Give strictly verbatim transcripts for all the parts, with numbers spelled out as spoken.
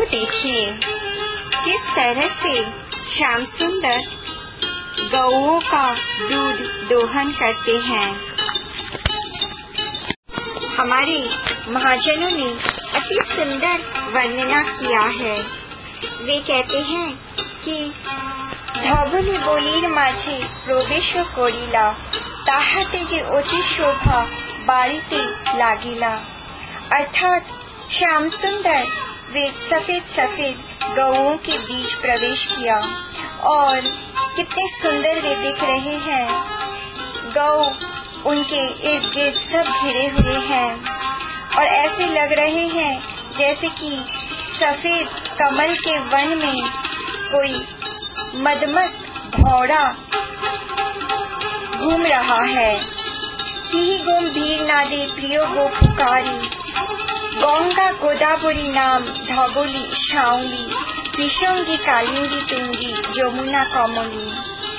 देखिए किस तरह से श्याम सुंदर गौओं का दूध दोहन करते हैं। हमारे महाजनों ने अति सुंदर वर्णना किया है। वे कहते हैं कि धबली बोलीर माझे प्रवेश करिला ताहाते जे अति शोभा बाड़ीते लागिला। अर्थात श्याम सुंदर वे सफेद सफेद गौओं के बीच प्रवेश किया और कितने सुंदर वे दिख रहे हैं। गौ उनके इर्द गिर्द सब घिरे हुए हैं और ऐसे लग रहे हैं जैसे कि सफेद कमल के वन में कोई मदमस्त घोड़ा घूम रहा है। ही गंभीर नादे प्रिय गो पुकारी गंगा गोदावरी नाम धबली शाउली विशंगी कालिंदी तुंगी जमुना कमली।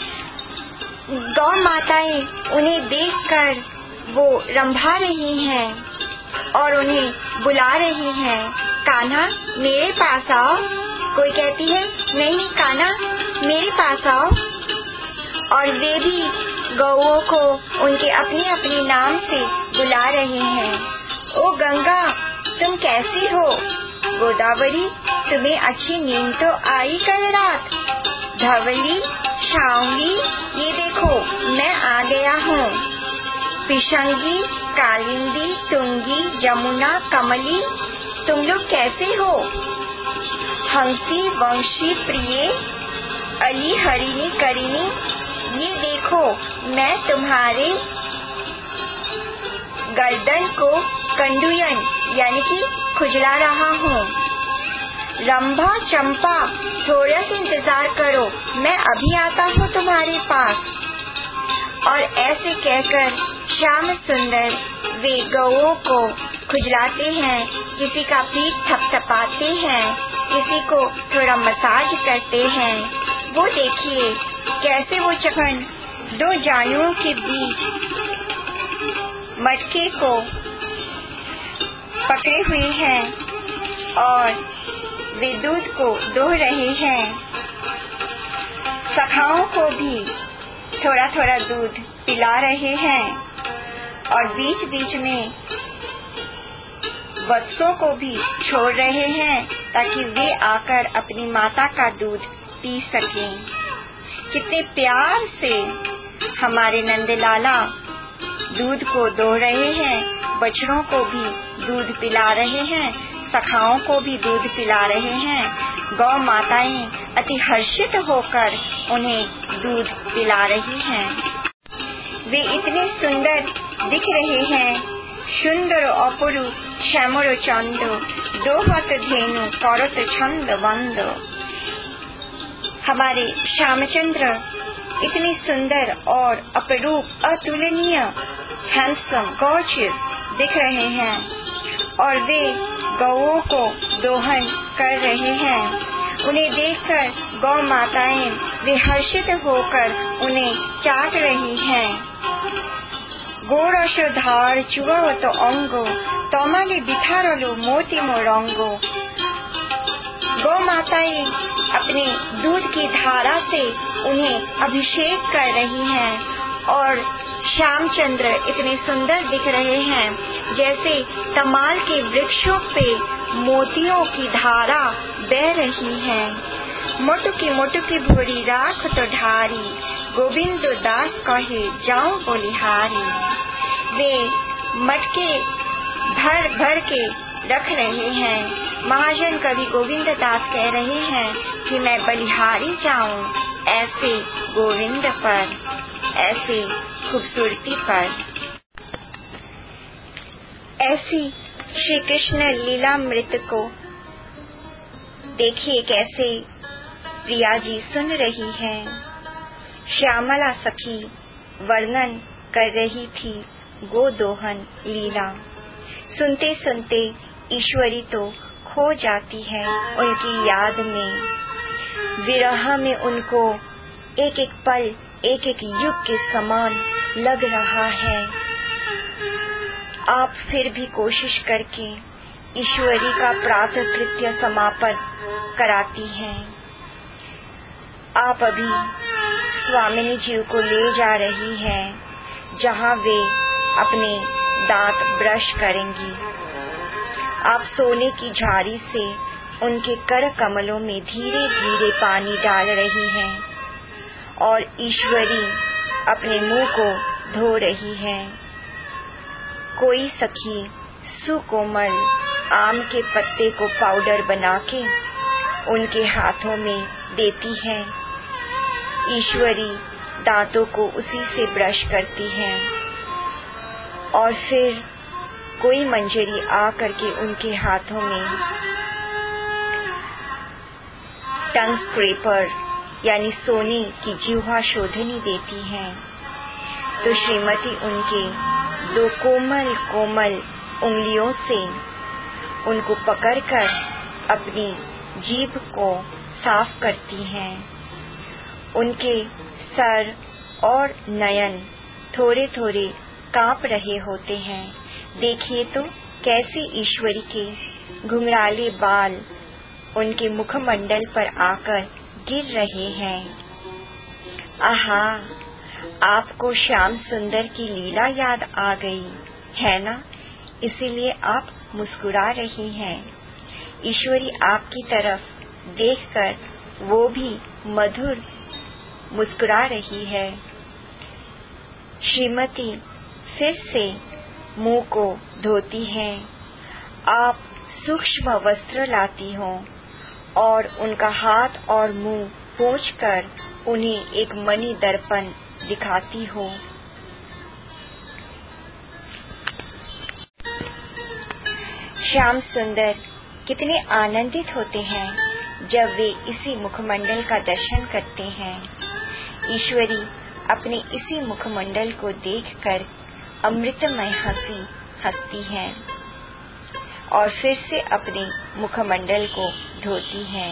गौ माताएं उन्हें देखकर वो रंभा रही हैं और उन्हें बुला रही हैं, कान्हा मेरे पास आओ। कोई कहती है नहीं कान्हा मेरे पास आओ। और वे भी गौओं को उनके अपने अपने नाम से बुला रहे हैं। ओ गंगा तुम कैसी हो? गोदावरी तुम्हें अच्छी नींद तो आई कल रात? धवली शाउली ये देखो मैं आ गया हूँ। पिशंगी कालिंदी तुंगी जमुना कमली तुम लोग कैसे हो? हंसी वंशी प्रिय अली हरिणी करिणी ये देखो मैं तुम्हारे गर्दन को कंडुयन यानी कि खुजला रहा हूँ। रंभा चंपा थोड़ा सा इंतजार करो मैं अभी आता हूँ तुम्हारे पास। और ऐसे कहकर श्याम सुंदर वे गौओं को खुजलाते हैं, किसी का पीठ थपथपाते हैं, किसी को थोड़ा मसाज करते हैं। वो देखिए कैसे वो चकन दो जानुओं के बीच मटके को पकड़े हुए हैं और वे दूध को दोह रहे हैं। सखाओं को भी थोड़ा थोड़ा दूध पिला रहे हैं और बीच बीच में वत्सों को भी छोड़ रहे हैं ताकि वे आकर अपनी माता का दूध पी सकें। कितने प्यार से हमारे नंदलाला दूध को दो रहे हैं, बछड़ों को भी दूध पिला रहे हैं, सखाओं को भी दूध पिला रहे हैं। गौ माताएं अति हर्षित होकर उन्हें दूध पिला रही हैं। वे इतने सुंदर दिख रहे हैं। सुंदर अपरु श्यामर चंद दोहत धेनु करत छंद बंद। हमारे श्यामचंद्र इतने सुंदर और अपरूप अतुलनीय हैंडसम गॉर्जियस दिख रहे हैं और वे गौओं को दोहन कर रहे हैं। उन्हें देखकर गौ माताएं वे हर्षित होकर उन्हें चाट रही हैं। गोरस धार चुवत अंगो तमाले बिथारलो मोती मोरंगो। गौ माताएं अपने दूध की धारा से उन्हें अभिषेक कर रही हैं और श्यामचंद्र इतने सुंदर दिख रहे हैं जैसे तमाल के वृक्षों पे मोतियों की धारा बह रही है। मोटुकी मोटुकी भोरी राख तो ढारी गोविंद दास कहे जाओ बोलिहारी। वे मटके भर भर के रख रहे हैं। महाजन कवि गोविंद दास कह रहे हैं कि मैं बलिहारी जाऊं ऐसे गोविंद पर, ऐसे खूबसूरती पर। ऐसी श्री कृष्ण लीलामृत को देखिए कैसे प्रिया जी सुन रही हैं। श्यामला सखी वर्णन कर रही थी गोदोहन लीला। सुनते सुनते ईश्वरी तो खो जाती है उनकी याद में। विरह में उनको एक एक पल एक एक युग के समान लग रहा है। आप फिर भी कोशिश करके ईश्वरी का प्रातः कृत्य समापन कराती हैं। आप अभी स्वामिनी जी को ले जा रही हैं, जहां वे अपने दांत ब्रश करेंगी। आप सोने की झाड़ी से उनके कर कमलों में धीरे धीरे पानी डाल रही हैं और ईश्वरी अपने मुंह को धो रही हैं। कोई सखी सुकोमल आम के पत्ते को पाउडर बना के उनके हाथों में देती है। ईश्वरी दांतों को उसी से ब्रश करती हैं और फिर कोई मंजरी आ करके उनके हाथों में टंग स्क्रैपर यानी सोने की जिह्वा शोधनी देती हैं। तो श्रीमती उनके दो कोमल कोमल उंगलियों से उनको पकड़कर अपनी जीभ को साफ करती हैं। उनके सर और नयन थोड़े थोड़े कांप रहे होते हैं। देखिए तो कैसे ईश्वरी के घुंघराले बाल उनके मुखमंडल पर आकर गिर रहे हैं। आहा, आपको श्याम सुंदर की लीला याद आ गई है ना, इसीलिए आप मुस्कुरा रही हैं। ईश्वरी आपकी तरफ देखकर वो भी मधुर मुस्कुरा रही है। श्रीमती फिर से मुंह को धोती हैं। आप सूक्ष्म वस्त्र लाती हो और उनका हाथ और मुंह पोंछकर उन्हें एक मणि दर्पण दिखाती हो। श्याम सुंदर कितने आनंदित होते हैं जब वे इसी मुखमंडल का दर्शन करते हैं। ईश्वरी अपने इसी मुखमंडल को देखकर अमृतमय हंसी हंसती हैं और फिर से अपने मुखमंडल को धोती हैं।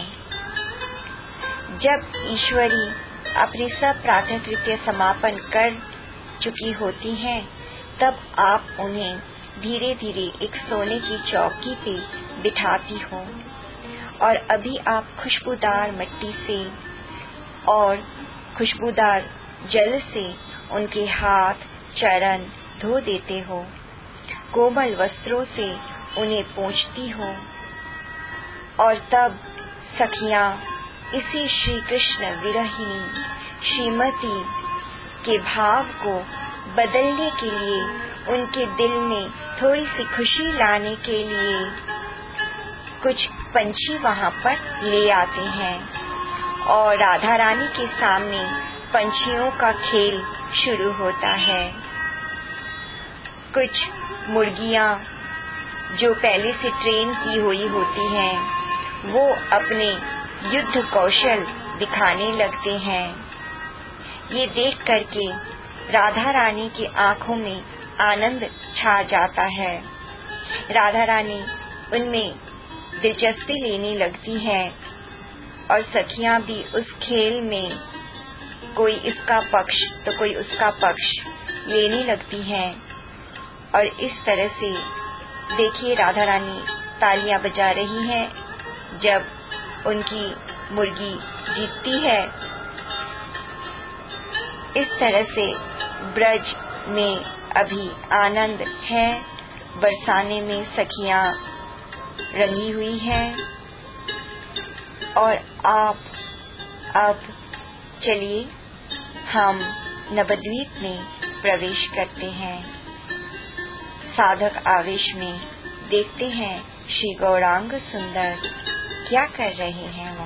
जब ईश्वरी अपने सब प्रातः कृत्य समापन कर चुकी होती हैं, तब आप उन्हें धीरे धीरे एक सोने की चौकी पे बिठाती हो और अभी आप खुशबूदार मिट्टी से और खुशबूदार जल से उनके हाथ चरण धो देते हो। कोमल वस्त्रों से उन्हें पोंछती हो और तब सखियां इसी श्री कृष्ण विरहिणी श्रीमती के भाव को बदलने के लिए, उनके दिल में थोड़ी सी खुशी लाने के लिए कुछ पंछी वहां पर ले आते हैं और राधा रानी के सामने पंछियों का खेल शुरू होता है। कुछ मुर्गियां जो पहले से ट्रेन की हुई होती हैं, वो अपने युद्ध कौशल दिखाने लगते हैं। ये देख करके राधा रानी की आंखों में आनंद छा जाता है। राधा रानी उनमें दिलचस्पी लेने लगती हैं और सखियां भी उस खेल में कोई इसका पक्ष तो कोई उसका पक्ष लेने लगती हैं और इस तरह से देखिए राधा रानी तालियां बजा रही हैं जब उनकी मुर्गी जीतती है। इस तरह से ब्रज में अभी आनंद है। बरसाने में सखियां रंगी हुई हैं और आप अब चलिए हम नवद्वीप में प्रवेश करते हैं। साधक आवेश में देखते हैं श्री गौरांग सुंदर क्या कर रहे हैं।